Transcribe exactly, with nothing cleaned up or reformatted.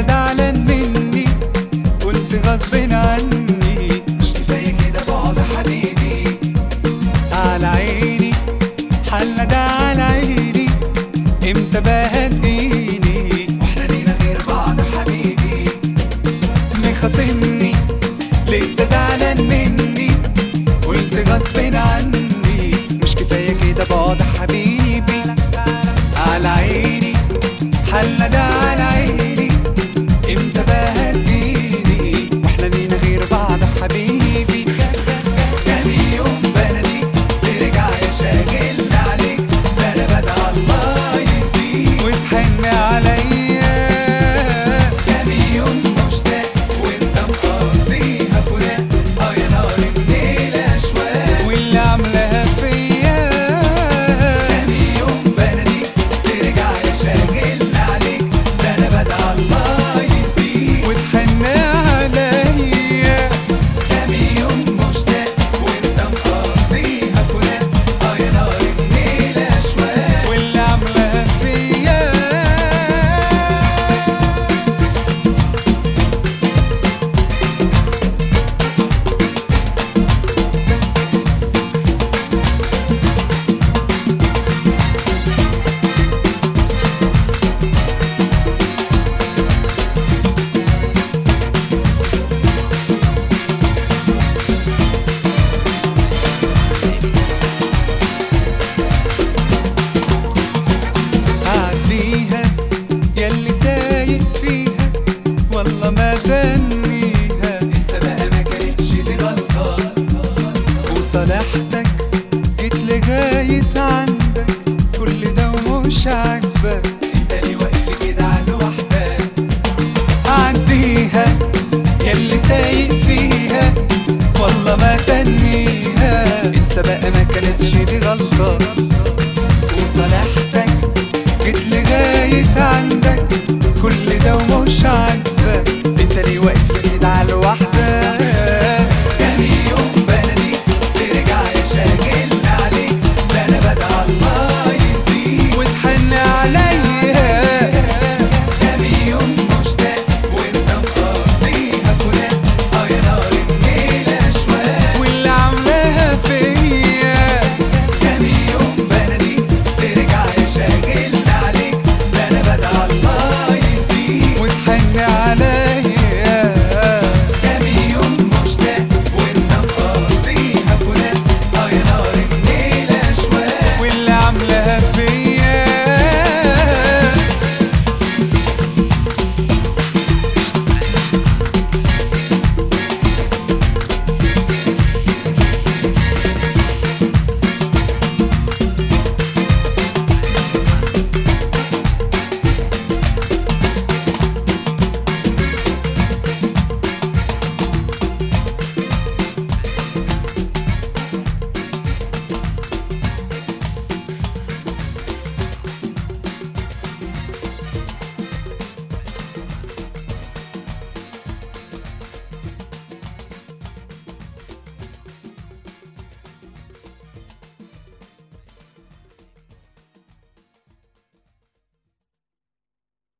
لسه زعلان مني، قلت غصب عني مش كفاية كده بعد حبيبي. على عيني حالنا ده على عيني، امتى بقى هتجيني واحنا لينا غير بعض حبيبي. مخاصمني لسه زعلان مني، قلت غصب عني مش كفاية كده بعد حبيبي. على عيني حالنا ده على عيني، امتى بقى هتجيني واحنا لينا غير بعض حبيبي. كام يوم بناديك ترجع يا شاغل عليك، ده انا بدعى الله يهديك وتحن عليا. كام يوم مشتاق وانت مقضيها فراق، اه يا نار الليل اشواق واللي عاملاها فيا. كام يوم بناديك ترجع يا شاغل عليك، ده انا بدعى الله يهديك وتحن عليا. كام يوم مشتاق وانت مقضيها فراق، اه يا نار الليل اشواق واللي عاملاها فيا. عديها ياللي سايق فيها، والله ما دنيها. انسى بقى ما كانتش دي غلطة، وصالحتك جيت لغاية عندك، كل ده ومش عاجبك. انت اللي واقف لي كده على لوحدك. عديها ياللي سايق فيها، والله ما تنيها. انسى بقى ما كانتش دي غلطة، وصالحتك جيت لغاية عندك، كل ده ومش عاجبك.